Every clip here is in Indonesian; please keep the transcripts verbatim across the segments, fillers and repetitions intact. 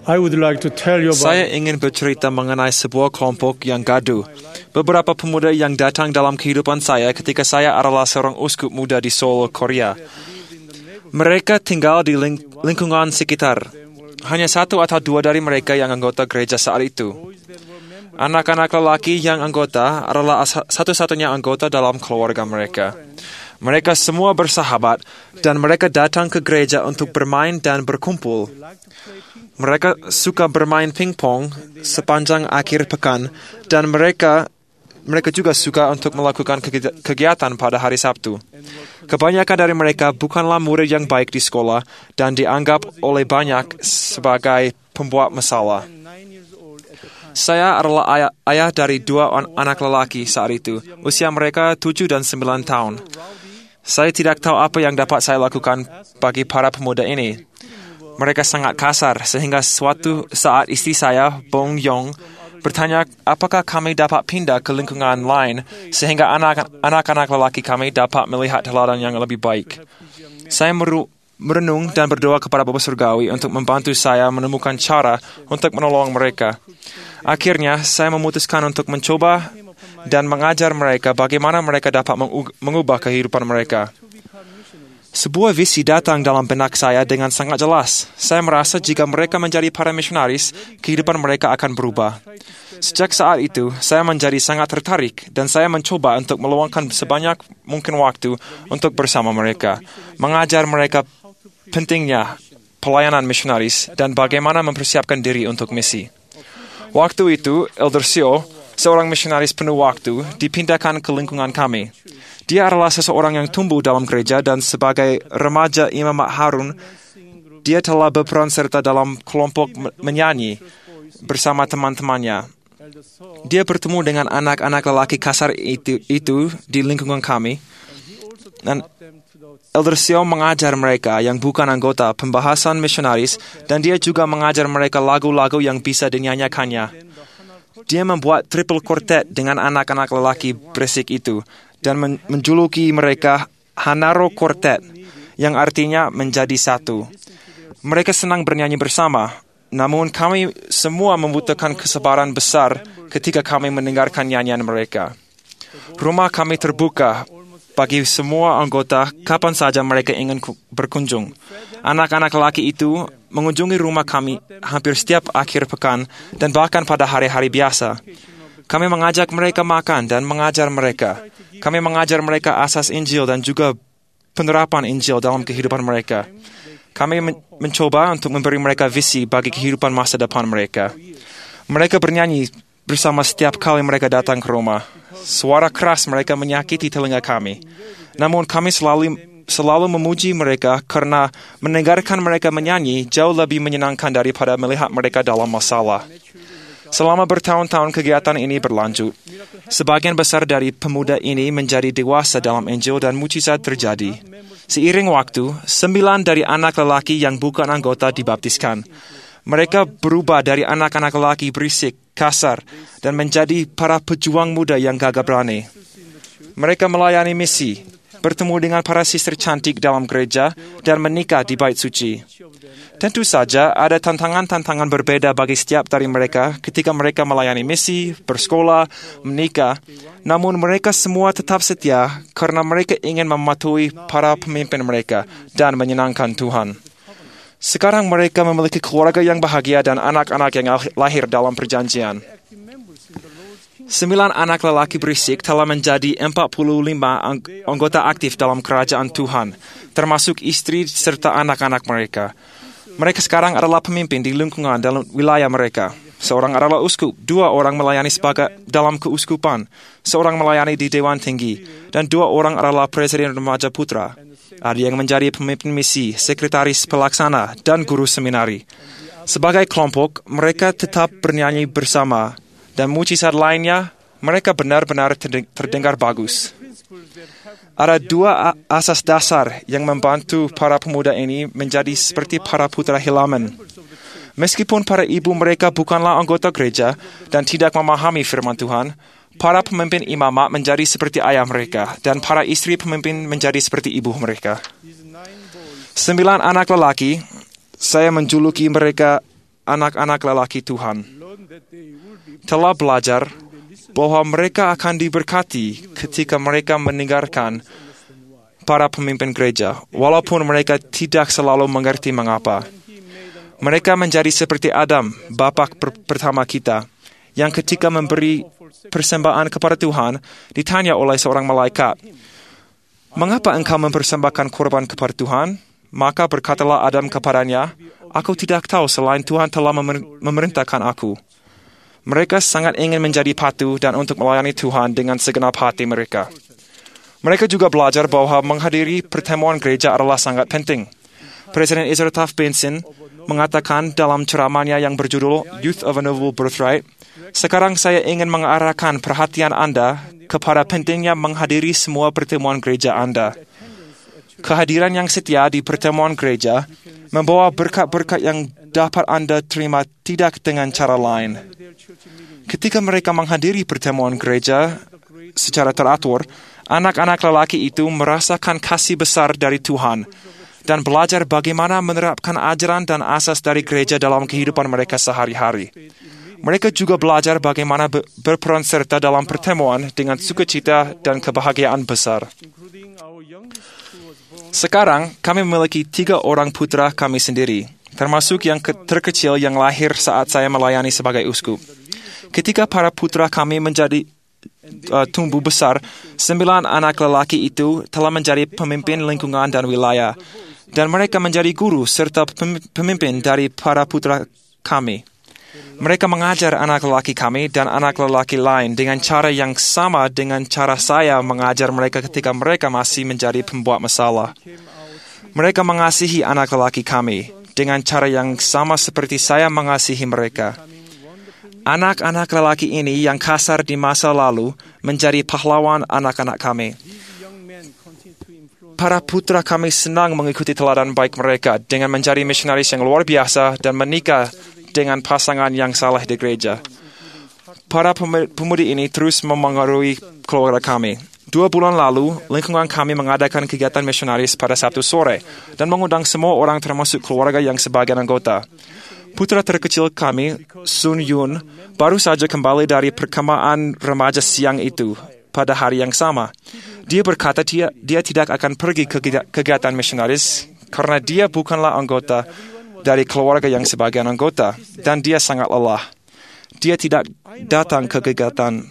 I would like to tell you about Saya ingin bercerita mengenai sebuah kelompok yang gaduh. Beberapa pemuda yang datang dalam kehidupan saya ketika saya adalah seorang uskup muda di Seoul, Korea. Mereka tinggal di ling- lingkungan sekitar. Hanya satu atau dua dari mereka yang anggota gereja saat itu. Anak-anak lelaki yang anggota adalah as- satu-satunya anggota dalam keluarga mereka. Mereka semua bersahabat dan mereka datang ke gereja untuk bermain dan berkumpul. Mereka suka bermain pingpong sepanjang akhir pekan dan mereka mereka juga suka untuk melakukan kegiatan pada hari Sabtu. Kebanyakan dari mereka bukanlah murid yang baik di sekolah dan dianggap oleh banyak sebagai pembuat masalah. Saya adalah ayah, ayah dari dua anak lelaki saat itu. Usia mereka tujuh dan sembilan tahun. Saya tidak tahu apa yang dapat saya lakukan bagi para pemuda ini. Mereka sangat kasar, sehingga suatu saat istri saya, Bong Yong, bertanya apakah kami dapat pindah ke lingkungan lain, sehingga anak, anak-anak lelaki kami dapat melihat teladan yang lebih baik. Saya meru, merenung dan berdoa kepada Bapa Surgawi untuk membantu saya menemukan cara untuk menolong mereka. Akhirnya, saya memutuskan untuk mencoba dan mengajar mereka bagaimana mereka dapat mengubah kehidupan mereka. Sebuah visi datang dalam benak saya dengan sangat jelas. Saya merasa jika mereka menjadi para misionaris, kehidupan mereka akan berubah. Sejak saat itu, saya menjadi sangat tertarik dan saya mencoba untuk meluangkan sebanyak mungkin waktu untuk bersama mereka, mengajar mereka pentingnya pelayanan misionaris dan bagaimana mempersiapkan diri untuk misi. Waktu itu, Elder Seo, seorang misionaris penuh waktu, dipindahkan ke lingkungan kami. Dia adalah seseorang yang tumbuh dalam gereja dan sebagai remaja Imam Harun, dia telah berperan serta dalam kelompok menyanyi bersama teman-temannya. Dia bertemu dengan anak-anak lelaki kasar itu, itu di lingkungan kami, dan Elder Seo mengajar mereka yang bukan anggota pembahasan misionaris, dan dia juga mengajar mereka lagu-lagu yang bisa dinyanyikannya. Dia membuat triple quartet dengan anak-anak lelaki berisik itu, dan menjuluki mereka Hanaro Quartet, yang artinya menjadi satu. Mereka senang bernyanyi bersama, namun kami semua membutuhkan kesabaran besar ketika kami mendengarkan nyanyian mereka. Rumah kami terbuka bagi semua anggota kapan saja mereka ingin berkunjung. Anak-anak lelaki itu mengunjungi rumah kami hampir setiap akhir pekan dan bahkan pada hari-hari biasa. Kami mengajak mereka makan dan mengajar mereka. Kami mengajar mereka asas Injil dan juga penerapan Injil dalam kehidupan mereka. Kami men- mencoba untuk memberi mereka visi bagi kehidupan masa depan mereka. Mereka bernyanyi bersama setiap kali mereka datang ke rumah. Suara keras mereka menyakiti telinga kami. Namun kami selalu selalu memuji mereka karena mendengarkan mereka menyanyi jauh lebih menyenangkan daripada melihat mereka dalam masalah. Selama bertahun-tahun kegiatan ini berlanjut, sebagian besar dari pemuda ini menjadi dewasa dalam Injil dan mujizat terjadi. Seiring waktu, sembilan dari anak lelaki yang bukan anggota dibaptiskan. Mereka berubah dari anak-anak lelaki berisik, kasar, dan menjadi para pejuang muda yang gagah berani. Mereka melayani misi, bertemu dengan para sister cantik dalam gereja, dan menikah di bait suci. Tentu saja ada tantangan-tantangan berbeda bagi setiap dari mereka ketika mereka melayani misi, bersekolah, menikah. Namun mereka semua tetap setia karena mereka ingin mematuhi para pemimpin mereka dan menyenangkan Tuhan. Sekarang mereka memiliki keluarga yang bahagia dan anak-anak yang lahir dalam perjanjian. Sembilan anak lelaki berisik telah menjadi empat puluh lima anggota aktif dalam kerajaan Tuhan, termasuk istri serta anak-anak mereka. Mereka sekarang adalah pemimpin di lingkungan dalam wilayah mereka. Seorang adalah uskup, dua orang melayani sebagai dalam keuskupan, seorang melayani di Dewan Tinggi, dan dua orang adalah presiden remaja putra. Ada yang menjadi pemimpin misi, sekretaris pelaksana, dan guru seminari. Sebagai kelompok, mereka tetap bernyanyi bersama, dan mujizat lainnya, mereka benar-benar terdengar bagus. Ada dua asas dasar yang membantu para pemuda ini menjadi seperti para putra Helaman. Meskipun para ibu mereka bukanlah anggota gereja dan tidak memahami firman Tuhan, para pemimpin imamat menjadi seperti ayah mereka, dan para istri pemimpin menjadi seperti ibu mereka. Sembilan anak lelaki, saya menjuluki mereka anak-anak lelaki Tuhan. Telah belajar bahwa mereka akan diberkati ketika mereka mendengarkan para pemimpin gereja, walaupun mereka tidak selalu mengerti mengapa. Mereka menjadi seperti Adam, bapa per- pertama kita, yang ketika memberi persembahan kepada Tuhan, ditanya oleh seorang malaikat, "Mengapa engkau mempersembahkan korban kepada Tuhan?" Maka berkatalah Adam kepadanya, "Aku tidak tahu selain Tuhan telah memer- memerintahkan aku." Mereka sangat ingin menjadi patuh dan untuk melayani Tuhan dengan segenap hati mereka. Mereka juga belajar bahwa menghadiri pertemuan gereja adalah sangat penting. Presiden Ezra Taft Benson mengatakan dalam ceramahnya yang berjudul Youth of a Noble Birthright, "Sekarang saya ingin mengarahkan perhatian Anda kepada pentingnya menghadiri semua pertemuan gereja Anda. Kehadiran yang setia di pertemuan gereja membawa berkat-berkat yang dapat Anda terima tidak dengan cara lain. Ketika mereka menghadiri pertemuan gereja secara teratur, anak-anak lelaki itu merasakan kasih besar dari Tuhan dan belajar bagaimana menerapkan ajaran dan asas dari gereja dalam kehidupan mereka sehari-hari. Mereka juga belajar bagaimana be- berperan serta dalam pertemuan dengan sukacita dan kebahagiaan besar. Sekarang, kami memiliki tiga orang putra kami sendiri, termasuk yang ke- terkecil yang lahir saat saya melayani sebagai uskup. Ketika para putra kami menjadi uh, tumbuh besar, sembilan anak lelaki itu telah menjadi pemimpin lingkungan dan wilayah, dan mereka menjadi guru serta pemimpin dari para putra kami. Mereka mengajar anak lelaki kami dan anak lelaki lain dengan cara yang sama dengan cara saya mengajar mereka ketika mereka masih menjadi pembuat masalah. Mereka mengasihi anak lelaki kami dengan cara yang sama seperti saya mengasihi mereka. Anak-anak lelaki ini yang kasar di masa lalu menjadi pahlawan anak-anak kami. Para putra kami senang mengikuti teladan baik mereka dengan menjadi misionaris yang luar biasa dan menikah dengan pasangan yang saleh di gereja. Para pemudi ini terus memengaruhi keluarga kami. Dua bulan lalu, lingkungan kami mengadakan kegiatan misionaris pada Sabtu sore dan mengundang semua orang termasuk keluarga yang sebagian anggota. Putra terkecil kami, Sun Yun, baru saja kembali dari perkemahan remaja siang itu pada hari yang sama. Dia berkata dia, dia tidak akan pergi ke kegiatan misionaris karena dia bukanlah anggota dari keluarga yang sebagian anggota, dan dia sangat lelah. Dia tidak datang ke kegiatan.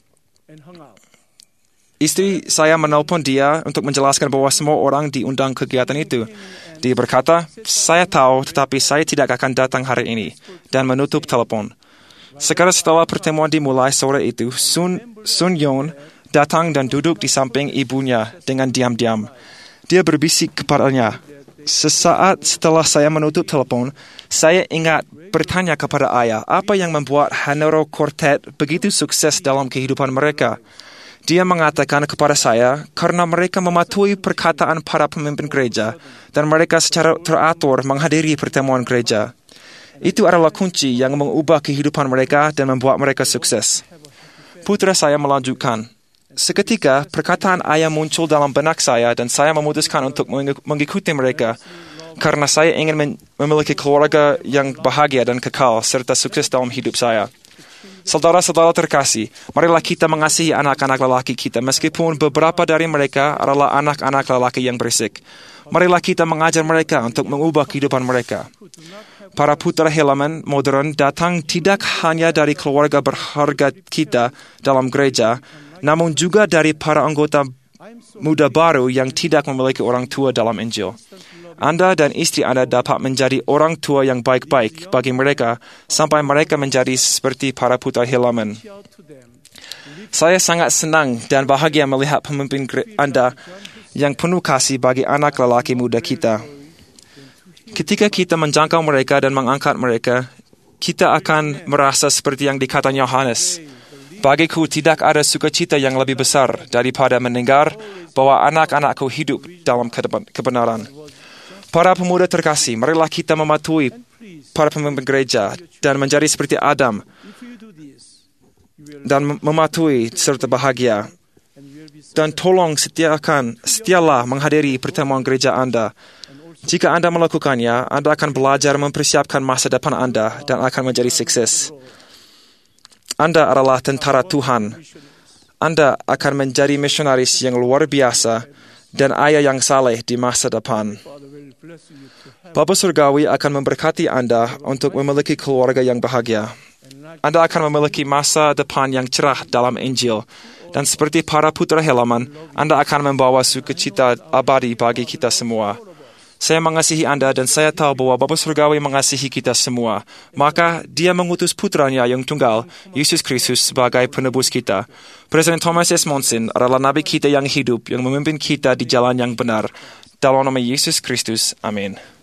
Istri saya menelpon dia untuk menjelaskan bahwa semua orang diundang ke kegiatan itu. Dia berkata, "Saya tahu, tetapi saya tidak akan datang hari ini," dan menutup telepon. Sekarang setelah pertemuan dimulai sore itu, Sun, Sun Yun datang dan duduk di samping ibunya dengan diam-diam. Dia berbisik kepadanya. Sesaat setelah saya menutup telepon, saya ingat bertanya kepada ayah apa yang membuat Hanero Quartet begitu sukses dalam kehidupan mereka. Dia mengatakan kepada saya karena mereka mematuhi perkataan para pemimpin gereja dan mereka secara teratur menghadiri pertemuan gereja. Itu adalah kunci yang mengubah kehidupan mereka dan membuat mereka sukses. Putra saya melanjutkan, "Seketika perkataan ayah muncul dalam benak saya dan saya memutuskan untuk mengikuti mereka karena saya ingin memiliki keluarga yang bahagia dan kekal serta sukses dalam hidup saya." Saudara-saudara terkasih, marilah kita mengasihi anak-anak lelaki kita meskipun beberapa dari mereka adalah anak-anak lelaki yang berisik. Marilah kita mengajar mereka untuk mengubah kehidupan mereka. Para putra helaman modern datang tidak hanya dari keluarga berharga kita dalam gereja, namun juga dari para anggota muda baru yang tidak memiliki orang tua dalam Injil. Anda dan istri Anda dapat menjadi orang tua yang baik-baik bagi mereka sampai mereka menjadi seperti para putra helaman. Saya sangat senang dan bahagia melihat pemimpin Anda yang penuh kasih bagi anak lelaki muda kita. Ketika kita menjangkau mereka dan mengangkat mereka, kita akan merasa seperti yang dikatakan Yohanes. "Bagiku tidak ada sukacita yang lebih besar daripada mendengar bahwa anak-anakku hidup dalam kebenaran." Para pemuda terkasih, marilah kita mematuhi para pemimpin gereja dan menjadi seperti Adam dan mematuhi serta bahagia. Dan tolong setiakan, setialah menghadiri pertemuan gereja Anda Jika Anda melakukannya, Anda akan belajar mempersiapkan masa depan Anda dan akan menjadi sukses. Anda adalah tentara Tuhan. Anda akan menjadi misionaris yang luar biasa dan ayah yang saleh di masa depan. Bapa Surgawi akan memberkati Anda untuk memiliki keluarga yang bahagia. Anda akan memiliki masa depan yang cerah dalam Injil. Dan seperti para putra helaman, Anda akan membawa sukacita abadi bagi kita semua. Saya mengasihi Anda dan saya tahu bahwa Bapa Surgawi mengasihi kita semua. Maka Dia mengutus putranya yang tunggal, Yesus Kristus, sebagai penebus kita. Presiden Thomas S. Monson adalah Nabi kita yang hidup, yang memimpin kita di jalan yang benar. Dalam nama Yesus Kristus, amin.